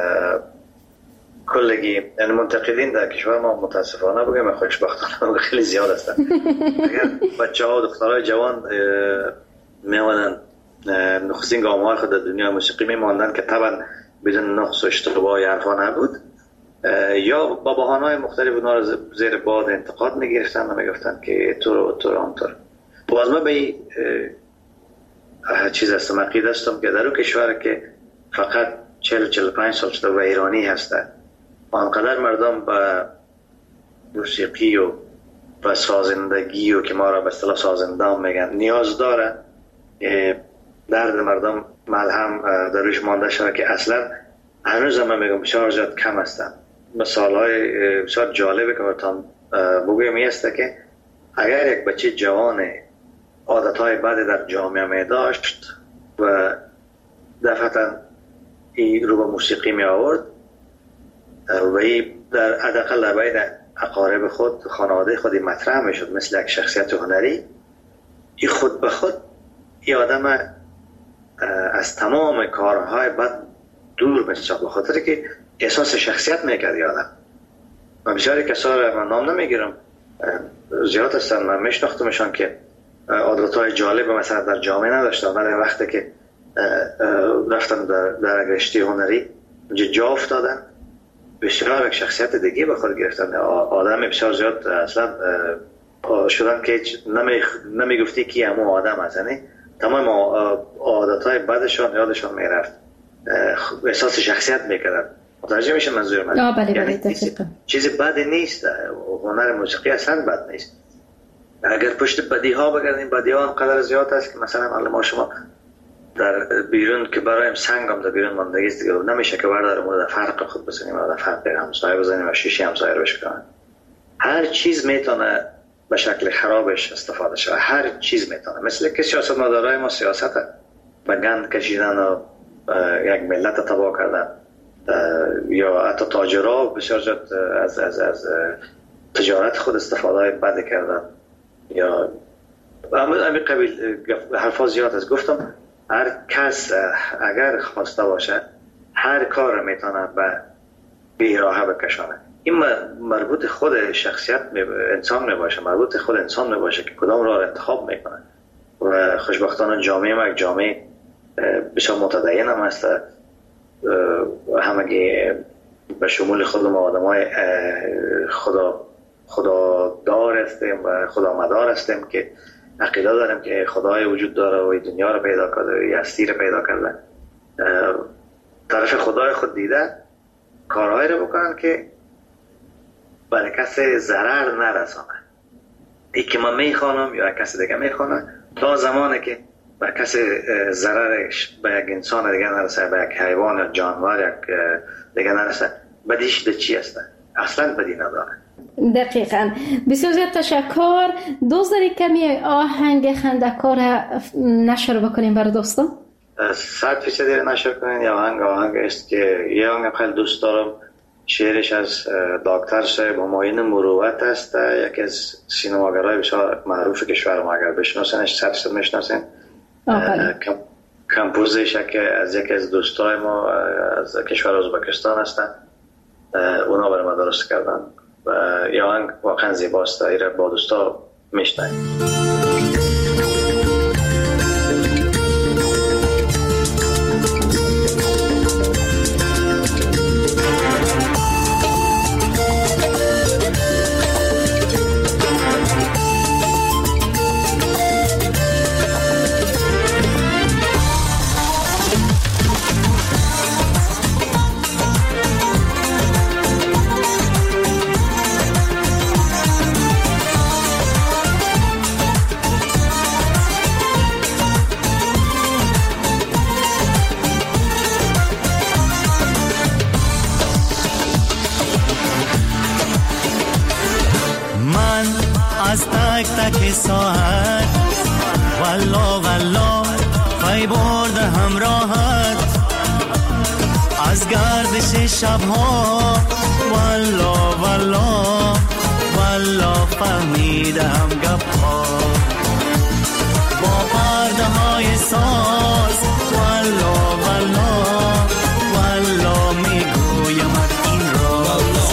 کلگی یعنی منتقدین در کشور ما متاسفانه بگم خوشبختانه خیلی زیاد هستن. اگر بچه ها و دخترهای جوان میوانن نخستین گام‌های خود در دنیا موسیقی میماندن که طبعا بدون نقص و اشتباه حرفا نبود، یا با بهانه‌های مختلف اونا رو زیر باد انتقاد میگرفتن و میگفتن که تو آنطور. باز ما به چیز هستم، عقیده هستم که در اون کشور که فقط 40-45 سال شده و ایرانی هسته، آنقدر مردم به موسیقی و به سازندگی و که ما را به اصطلاح سازنده میگن نیاز داره، درد مردم ملهم دروش مانده شده که اصلا هنوز هم میگم بسیار زیاد کم هستن. مثالهای بسیار جالبه که براتون بگویم است که اگر یک بچه جوان عادتهای بد در جامعه می داشت و دفعتا این رو به موسیقی می آورد و این در حداقل در بین اقارب خود خانواده خودی مطرح می شد مثل یک شخصیت هنری، این خود به خود این آدم از تمام کارهای بد دور میشه، به خاطر که احساس شخصیت میکرد آدم. و بسیاری کسا را من نام نمیگیرم، زیاد هستن، من میشناختمشان که عادتهای جالب مثلا در جامعه نداشتن، ولی وقتی که رفتن در رشته هنری جا افتادن، بسیار شخصیت دیگه به خود گرفتن. آدم بسیار زیاد اصلا شدن که نمیگفتی که همون آدم هست، یعنی تمام عادتهای بدشان یادشان میرفت، احساس شخصیت میکردن. متوجه میشه منظور من؟
بله
یعنی
دقیقاً
چیزی بد نیست، هنر موسیقی اصلا بد نیست. اگر پشت بدی ها بگردیم، بدی ها انقدر زیاد است که مثلا ما شما در بیرون که برایم سنگ هم در بیرون ماندگی است دیگه، نمیشه که برداریم در فرق خود بزنیم و در فرق همسایه بزنیم و شیشه همسایه رو بشکنیم. هر چیز میتونه به شکل خرابش استفاده شده، هر چیز میتونه. مثل که سیاست مدارای ما سیاست به گند کشیدن و یک ملت تباه کردن، یا حتی تاجرها بسیار زیاد از تجارت خود استفاده بد کردن، یا همین قبیل حرفا زیاد است. گفتم هر کس اگر خواسته باشه هر کار میتونه به بیراهه بکشانه. این مربوط خود شخصیت انسان میباشه، مربوط خود انسان میباشه که کدام راه انتخاب میکنه. و خوشبختانه جامعه ما یک جامعه بسیار متدین هم هست، همگی به شمول خود ما آدمای خدادار هستیم و خدامدار هستیم که عقیده داریم که خدای وجود داره و دنیا رو پیدا کرده و هستی رو پیدا کرده. طرف خدای خود دیده کارهایی رو بکنن که برای کسی ضرر نرسانه. ای که من میخوانم یا کسی دیگه میخوانه، تا زمانی که به کسی ضررش به یک انسان دیگه نرسه، به یک حیوان یا جانور یک دیگه نرسه، بدیش ده چی هسته؟ اصلا بدی نداره.
دقیقاً. بسیار زیاد تشکر. دوست داری کمی آهنگ خندکار نشر بکنیم برای دوستان؟
100% نشر کنین. یا آهنگ است که یه آهنگ خیلی دوست دارم، شعرش از دکتر صاحب همایون مروت است، یکی از سینماگرای بسیار معروف کشور ما، اگر بشناسنش 100% میشناسین. کمپوزش از یکی از دوستای ما از کشور ازبکستان هستن، اونا برای ما درست کردن و یه آهنگ واقعا زیباست. ایره با دوستا میشنیم.
از تک تک ساعت والله والله پای برد همراهت، از گردش شبها والله والله والله فهمیدم گپها، با پرده های ساز والله والله والله میگویمت این راز،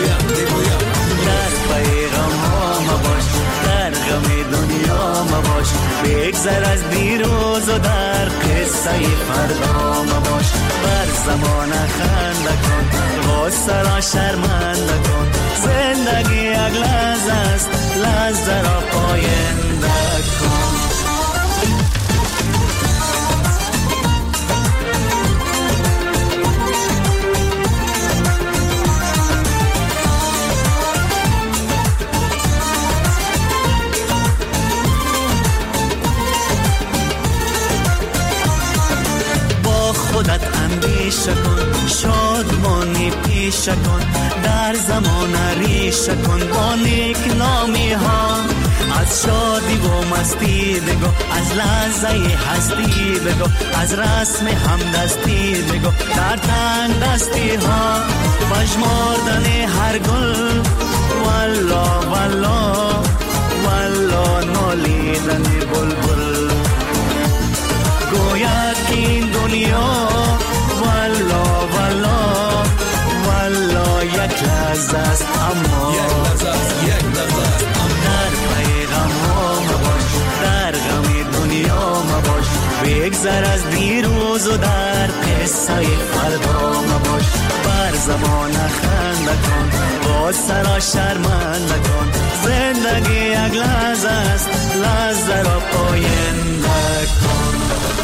در پیغام ها مباش، در غم دنیا مباش، بگذر از دیروز و در قصه فردا مباش، بر زمان خنده کن غصه را شرمنده کن، زندگی یک لحظه است لحظه را پاینده کن. خودت اندیشه کن، شادمانی پیشه کن، در زمان ریشه کن با نیک نامی ها، از شادی و مستی بگو، از لحظه هستی بگو، از رسم همدستی بگو، در تنگ دستی ها بشمردن هر گل والله والله والله نالیدن بلبل، گوید که روز و در قصه فردا مباش. بر زبان خنده کن، باز سرا شرمنده کن. زندگی یک لحظه است، لحظه را پاینده کن.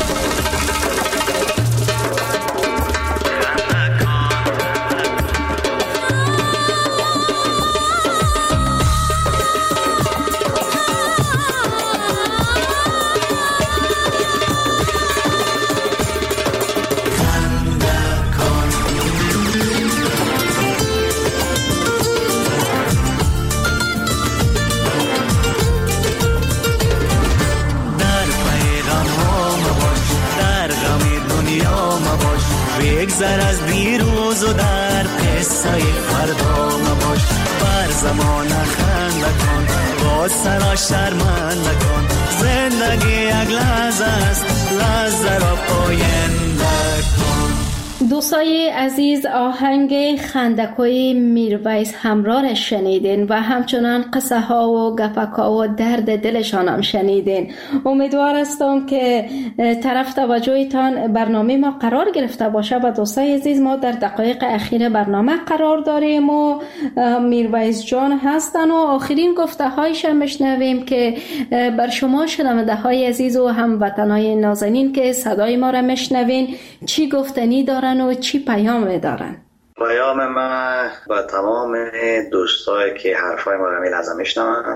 بگذر از دیروز و در قصه فردا مباش. بر زمان خنده کن، باز سرا شرمنده کن. زندگی یک لحظه است، لحظه را پاینده کن.
دوستای عزیز، آهنگ خندکوی میرویس همراه را شنیدین و همچنان قصه ها و گپک ها و درد دلشان هم شنیدین. امیدوار هستم که طرف توجهتان برنامه ما قرار گرفته باشه. و دوستای عزیز، ما در دقایق اخیر برنامه قرار داریم و میرویس جان هستن و آخرین گفته هایش هم بشنویم که بر شما شنونده های عزیز و هموطنای نازنین که صدای ما را میشنوین چی گفتنی دارن و چی پیام دارن؟
پیام من با تمام دوستایی که حرفای ما را میلحظه میشنون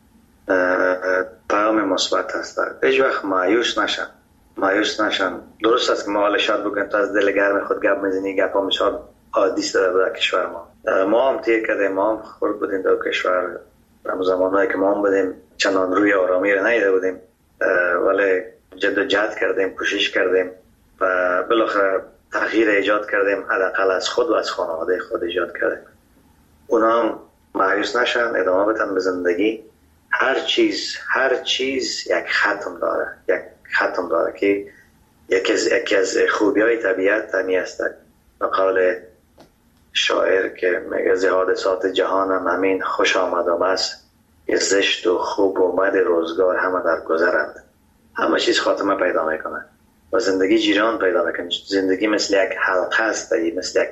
پیام مثبت هست. هیچ وقت مایوس نشن. درست است که ما حال شاد بکنیم، تو از دل گرم خود گپ میزنی، گپ ها مثال عادی است در کشور ما هم تیر کردیم، ما هم خورد بودیم در کشور. در زمانهایی که ما هم بودیم چنان روی آرامی را ندیده بودیم، ولی جد و جهد کردیم، کوشش کردیم و بالاخره تغییر ایجاد کردیم. حداقل از خود و از خانواده خود ایجاد کردیم. اونا هم مایوس نشن، ادامه بدن به زندگی. هر چیز یک ختم داره که یکی از خوبی های طبیعت همی است. به قول شاعر که میگه ز حادثات جهانم همین خوش آمدم است، زشت و خوب و بد روزگار همه در گذرند. همه چیز خاتمه پیدا میکنه و زندگی جریان پیدا میکنه. زندگی مثل یک حلقه است، مثل یک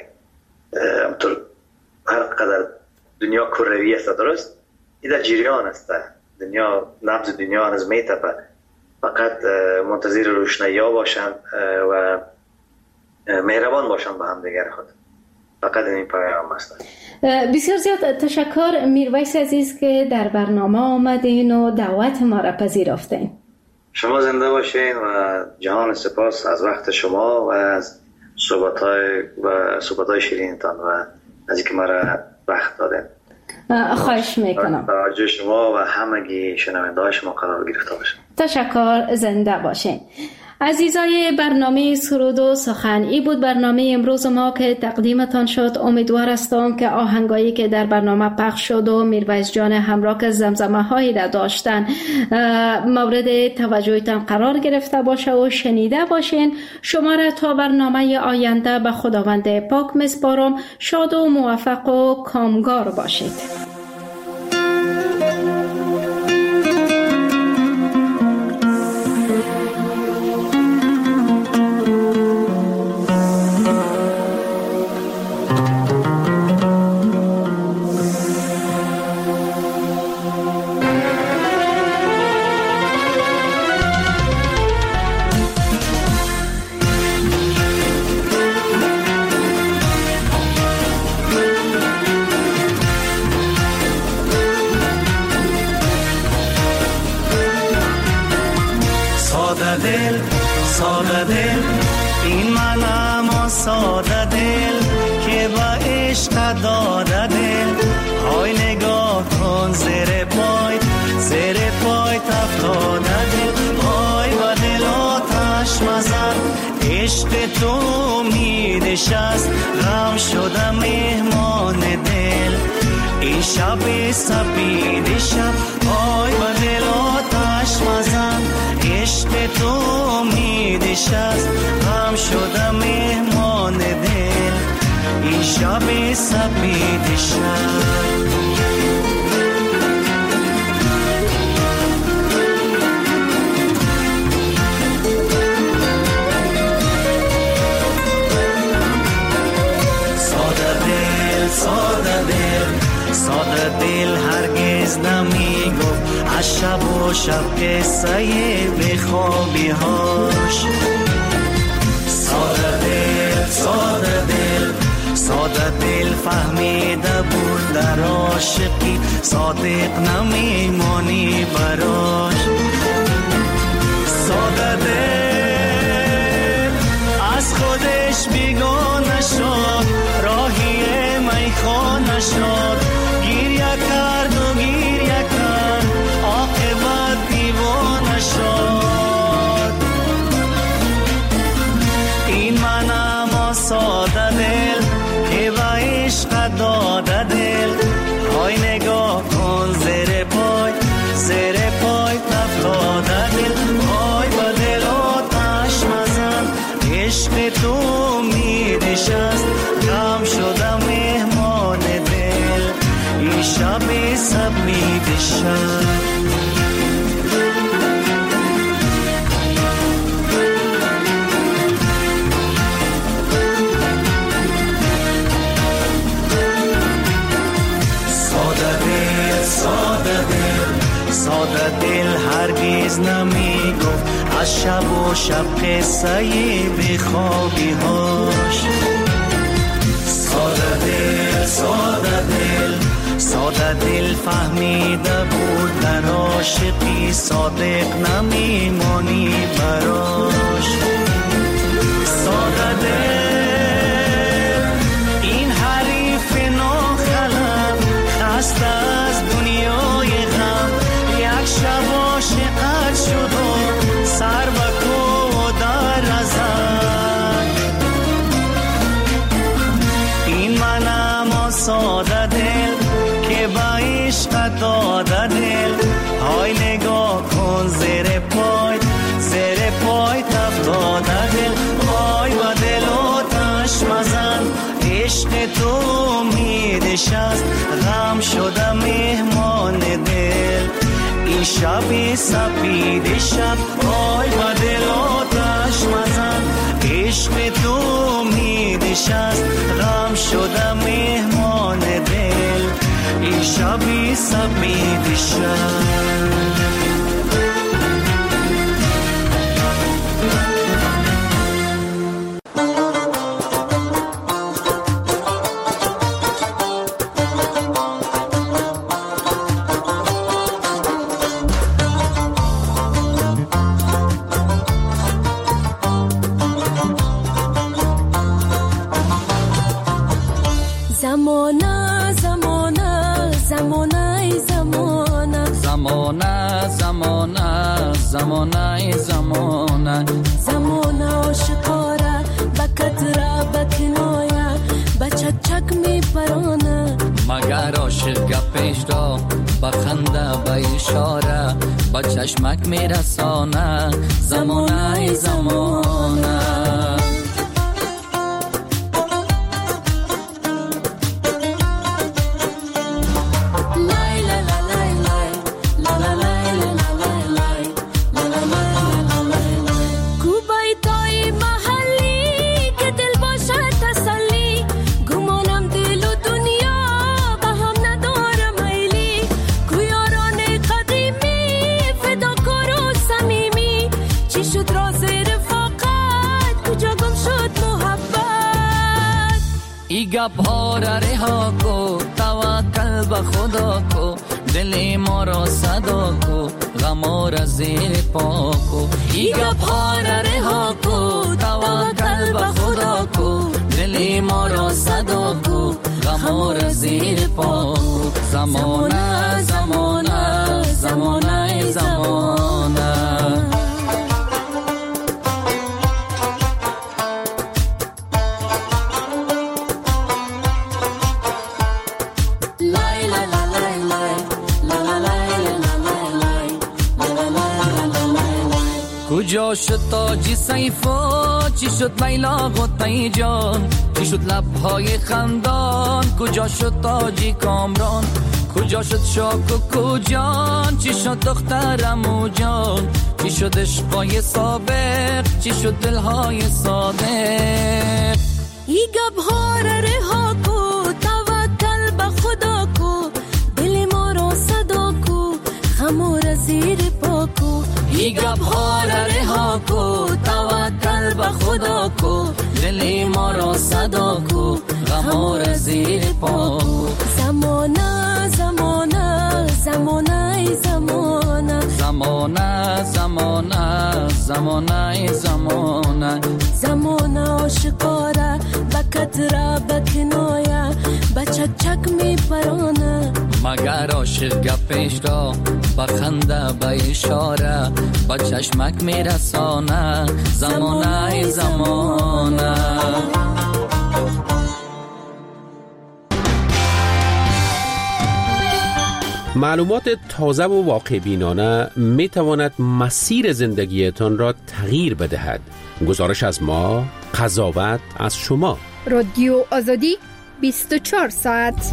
هر قدر دنیا کروی است، درست؟ این در جریان است. دنیا، نبض دنیا هنوز میتپه. فقط منتظر روشنایی ها باشند و مهربان باشند به هم دیگر خود. فقط این پیام است.
بسیار زیاد تشکر میرویس عزیز که در برنامه آمدین و دعوت ما را پذیرفتین.
شما زنده باشین و جهان سپاس از وقت شما و از صحبت‌های شیرینتان و از اینکه ما را وقت دادین.
خواهش میکنم.
توجه شما و همگی شنونده‌های شما قرار گرفته باشه.
تشکر، زنده باشین. عزیزای برنامه سرود و سخن، ای بود برنامه امروز ما که تقدیمتان شد. امیدوار هستم که آهنگایی که در برنامه پخش شد و میرویس جان همراه که زمزمه هایی را داشتن مورد توجهتان قرار گرفته باشه و شنیده باشین. شما را تا برنامه آینده به خداوند پاک میسپارم. شاد و موفق و کامگار باشید.
ساده دل این منم ساده دل که با عشق داده دل. های نگاه کن زیر پای تفتاده دل. های با دل آتش مزن عشق تو امیدش است. غم شده مهمان دل این شب سپید شب. های با دل آتش مزن عشق تو امیدش است. غم شده مهمان دل این شب سپید شب. از شب و شب قصه بیخوابی هاش. ساده دل ساده دل ساده دل فهمیده بود در عاشقی صادق نمیمانی براش. ساده دل از خودش بیگانه شد راهی میخانه شد گریه کرد و گریه کرد عاقبت دیوانه شد. این منم ساده دل که با عشق داده دل های نگاه کن زیر پای افتاده دل های با دل آتش مزن عشق تو امیدش است غم شده مهمان دل این شب سپیدش است. ساده دل هرگز نمی گفت از شب و شب قصه بیخوابی هاش. ساده دل ساده دل ساده دل فهمیده بود در عاشقی صادق نمیمانی براش. ساده دل این حریف ناخلم خسته از دنیای غم یک شب عاشقت شد و سر بکو در ازد. این منم ساده دل که با عشق داده دل های نگاه کن زیر پای افتاده دل های با دل آتش مزن عشق تو امیدش است غم شده مهمان دل این شب سپید شب های با دل آتش مزن عشق تو امیدش است غم شده مهمان دل این شب سپید شب.
زمانه آشکاره بکتره بکنایه بچچک می پرانه
مگر عاشق گپش را بخنده به اشاره با چشمک می رسانه زمانه زمانه. گپ ها را رها کو توکل به خدا کو دل ما را صدا کو غم را زیر پا کو. ای گپ ها را رها کو توکل به خدا کو دل ما را صدا کو غم را زیر پا کو. زمانه زمانه زمانه زمانه. کجا شد تاجی سیفا چی شد لیلا غطی جان چی شد لبهای خندان کجا شد تاجی کامران کجا شد شاک و کجان چی شد دخترم و جان چی شد عشقای سابق چی شد دلهای صادق.
ای گبها را رها کو توکل به خدا کو دل ما را صدا کو غم را زیر پاکو
ای گپ ها را رها کو توکل به خدا کو دل ما را صدا کو غم را زیر پاکو
زمانه زمانه زمانه زمانه
زمانه زمانه زمانه زمانه
زمانه آشکاره بکتره بکنایه بچک چک می پرانه
مگر عاشق گپش را بخنده به اشاره با چشمک می رسانه زمانه زمانه.
معلومات تازه و واقع بینانه می تواند مسیر زندگیتان را تغییر بدهد. گزارش از ما، قضاوت از شما.
رادیو آزادی 24 ساعت.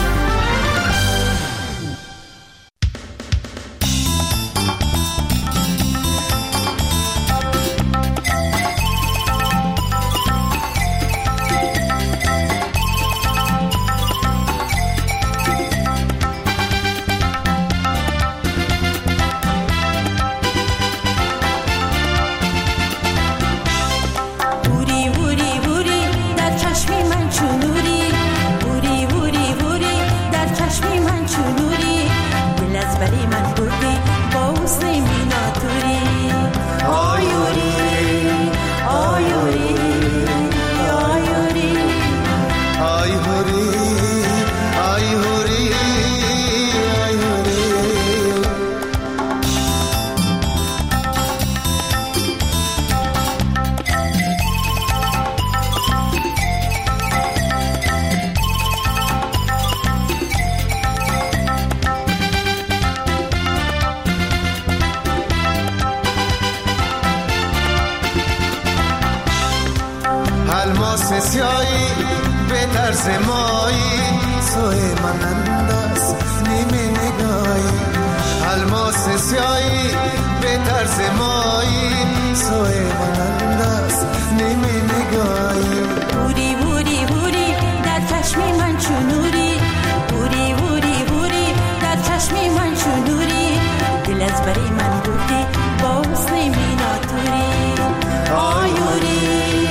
الماس سیایی به طرز مایی سوی من انداز نیمه نگاهی الماس سیایی به طرز مایی سوی من انداز نیمه نگاهی
بوری بوری بوری در چشم من چونوری بوری بوری بوری در چشم من چونوری دل از بری من بودی با حسن میناتوری آیوری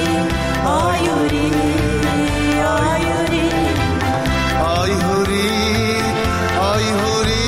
آیوری آیوری
آیوری آیوری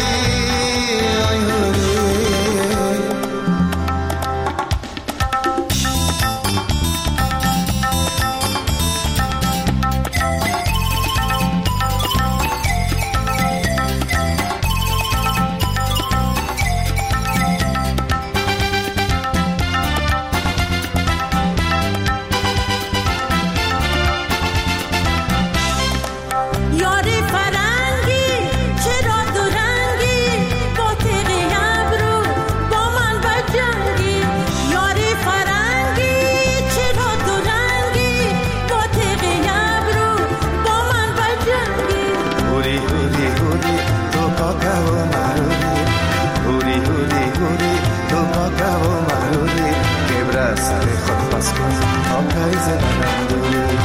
سر خود بس کن آقای زنم دوری